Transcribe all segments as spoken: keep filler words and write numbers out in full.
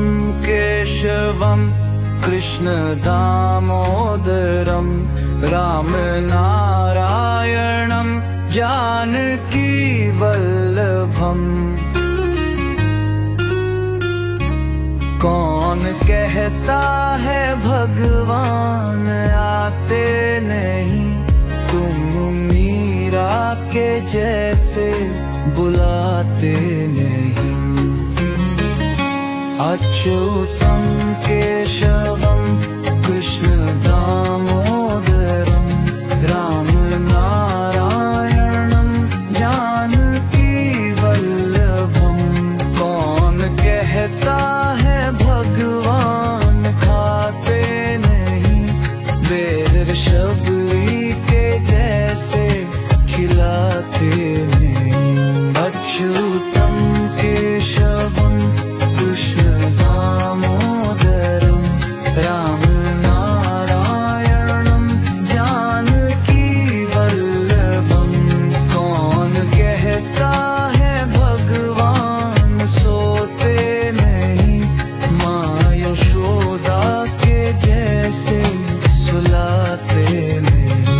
केशवम कृष्ण दामोदरम राम नारायणम जानकी वल्लभम। कौन कहता है भगवान आते नहीं, तुम मीरा के जैसे बुलाते नहीं। अच्युतम केशवम कृष्ण दामोदरम राम नारायणम जानकी वल्लभम। कौन कहता है भगवान खाते नहीं, बेर शबरी के जैसे खिलाते नहीं। अच्युतम केशवम कृष्ण दामोदरम राम नारायणम जानकी वल्लभम। कौन कहता है भगवान सोते नहीं, माँ यशोदा के जैसे सुलाते नहीं।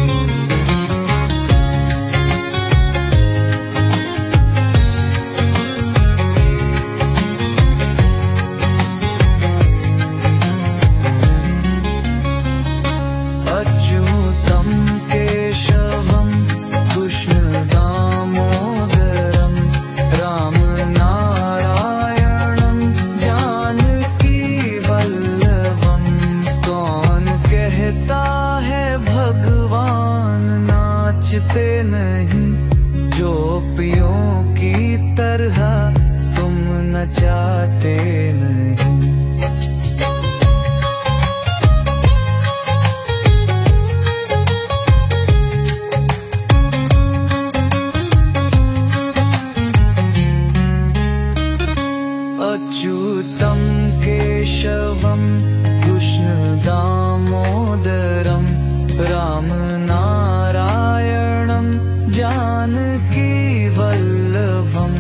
अच्युतम केशवम कृष्ण दामोदरम राम नारायणम जानकी वल्लभम। कौन कहता है भगवान नाचते नहीं, जो पियों की तरह तुम नचाते नहीं। अच्युतम केशवम कृष्ण दामोदरम राम नारायणम जानकी वल्लभम।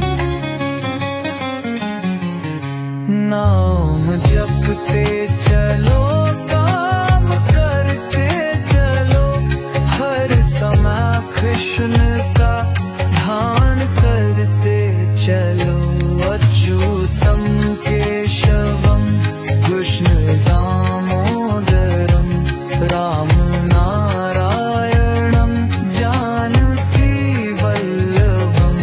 नाम जपते चलो काम करते चलो, हर समय कृष्ण का ध्यान करते चलो। अच्युतम केशवम कृष्ण दामोदरम राम नारायणम जानकी वल्लभम।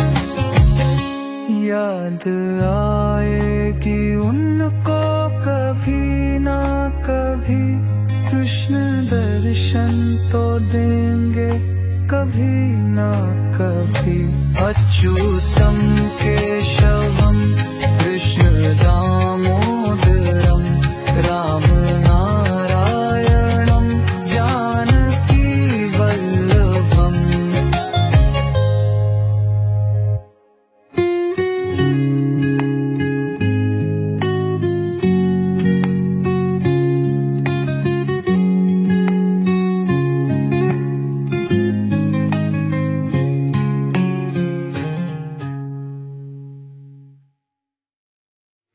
याद आएगी उनको कभी ना कभी, कृष्ण दर्शन तो देंगे कभी ना कभी। अच्युतम केशवम कृष्ण दाम